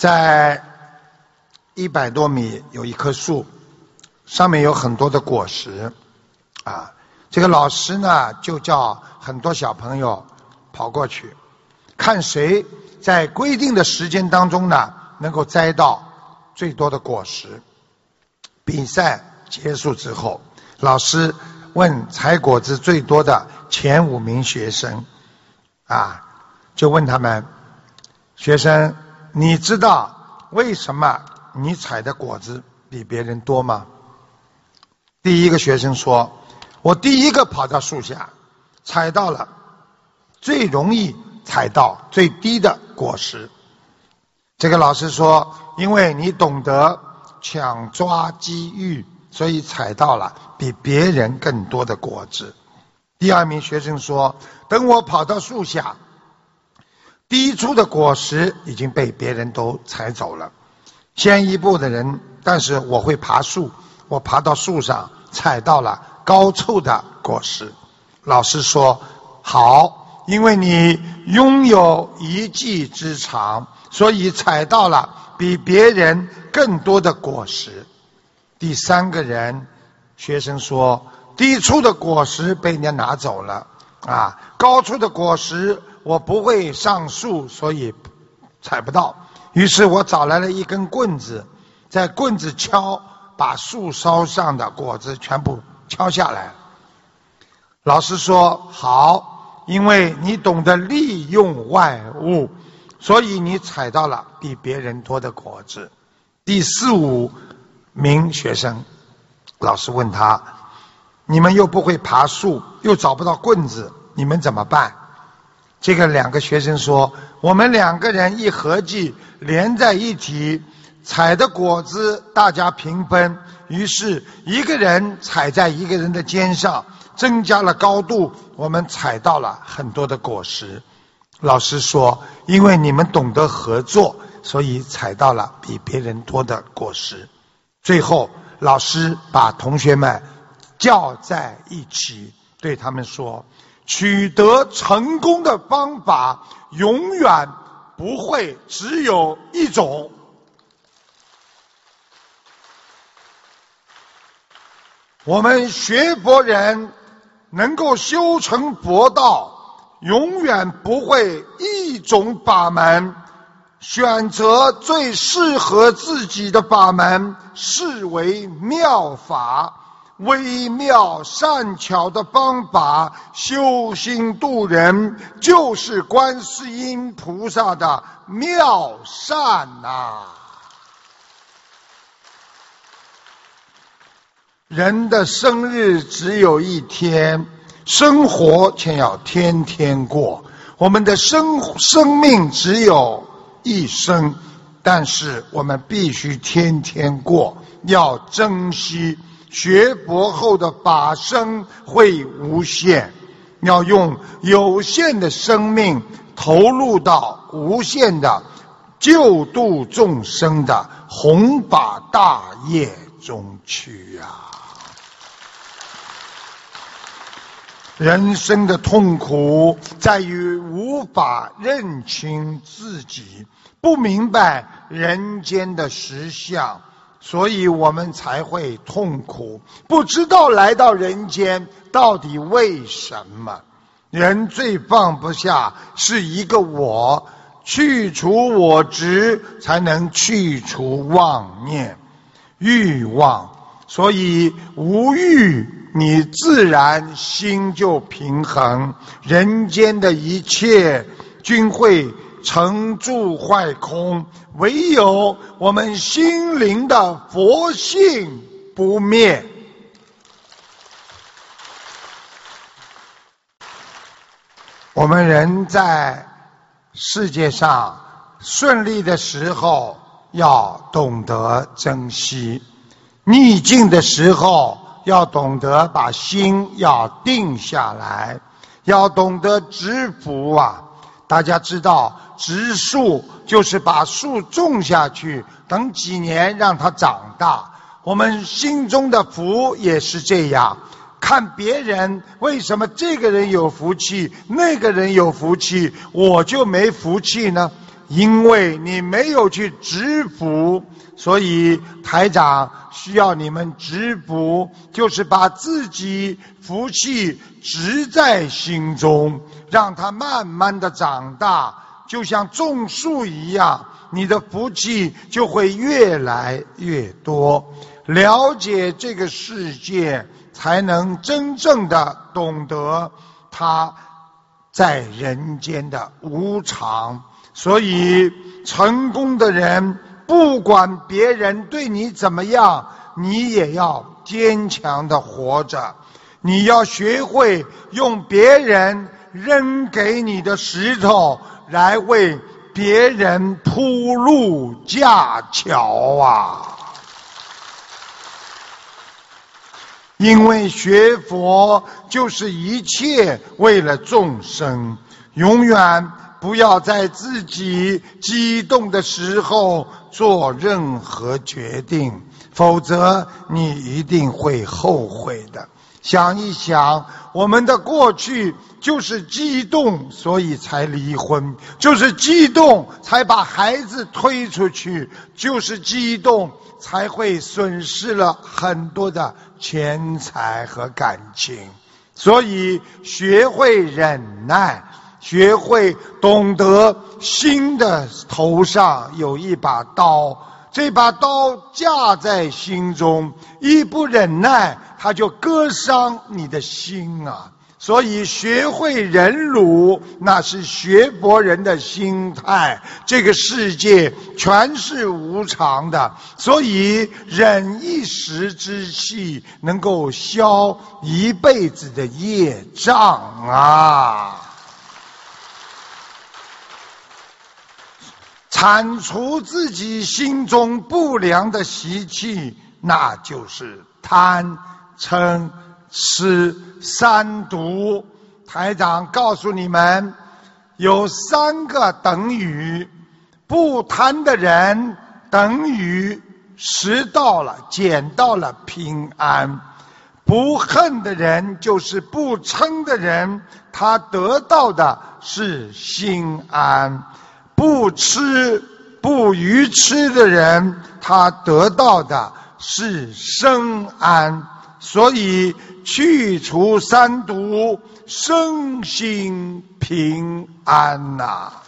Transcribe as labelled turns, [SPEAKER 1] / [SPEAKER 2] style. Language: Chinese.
[SPEAKER 1] 在100多米有一棵树，上面有很多的果实啊。这个老师呢就叫很多小朋友跑过去，看谁在规定的时间当中呢能够摘到最多的果实。比赛结束之后，老师问采果子最多的前5名学生啊，就问他们：学生，你知道为什么你采的果子比别人多吗？第一个学生说：我第一个跑到树下，采到了最容易采到最低的果实。这个老师说：因为你懂得抢抓机遇，所以采到了比别人更多的果子。第二名学生说：等我跑到树下，低处的果实已经被别人都采走了，先一步的人，但是我会爬树，我爬到树上采到了高处的果实。老师说：好，因为你拥有一技之长，所以采到了比别人更多的果实。第三个人学生说：低处的果实被人家拿走了啊，高处的果实我不会上树，所以采不到。于是我找来了一根棍子，在棍子敲，把树梢上的果子全部敲下来。老师说：好，因为你懂得利用外物，所以你采到了比别人多的果子。第4、5名学生，老师问他：你们又不会爬树，又找不到棍子，你们怎么办？这个2个学生说：我们2个人一合计，连在一起，采的果子大家平分，于是一个人踩在一个人的肩上，增加了高度，我们采到了很多的果实。老师说：因为你们懂得合作，所以采到了比别人多的果实。最后老师把同学们叫在一起，对他们说：取得成功的方法永远不会只有一种。我们学佛人能够修成佛道，永远不会一种法门，选择最适合自己的法门，视为妙法。微妙善巧的方法修心度人，就是观世音菩萨的妙善啊！人的生日只有一天，生活却要天天过。我们的生命只有一生，但是我们必须天天过，要珍惜。学佛后的法身会无限，要用有限的生命投入到无限的救度众生的弘法大业中去啊！人生的痛苦在于无法认清自己，不明白人间的实相，所以我们才会痛苦，不知道来到人间到底为什么。人最放不下是一个我，去除我执，才能去除妄念、欲望。所以无欲，你自然心就平衡，人间的一切均会成住坏空，唯有我们心灵的佛性不灭。我们人在世界上顺利的时候要懂得珍惜，逆境的时候要懂得把心要定下来，要懂得知福啊！大家知道植树就是把树种下去，等几年让它长大。我们心中的福也是这样，看别人为什么这个人有福气，那个人有福气，我就没福气呢？ 因为你没有去执福，所以台长需要你们执福，就是把自己福气植在心中，让它慢慢的长大，就像种树一样，你的福气就会越来越多。了解这个世界，才能真正的懂得它在人间的无常。所以成功的人，不管别人对你怎么样，你也要坚强的活着。你要学会用别人扔给你的石头来为别人铺路架桥啊！因为学佛就是一切为了众生，永远不要在自己激动的时候做任何决定，否则你一定会后悔的。想一想，我们的过去就是激动，所以才离婚，就是激动才把孩子推出去，就是激动才会损失了很多的钱财和感情。所以学会忍耐，学会懂得心的头上有一把刀，这把刀架在心中，一不忍耐，它就割伤你的心啊！所以学会忍辱，那是学佛人的心态。这个世界全是无常的，所以忍一时之气，能够消一辈子的业障啊！铲除自己心中不良的习气，那就是贪嗔痴三毒。台长告诉你们，有3个等于。不贪的人等于拾到了捡到了平安，不恨的人就是不嗔的人，他得到的是心安。不吃不愚痴的人，他得到的是身安。所以去除三毒，身心平安呐。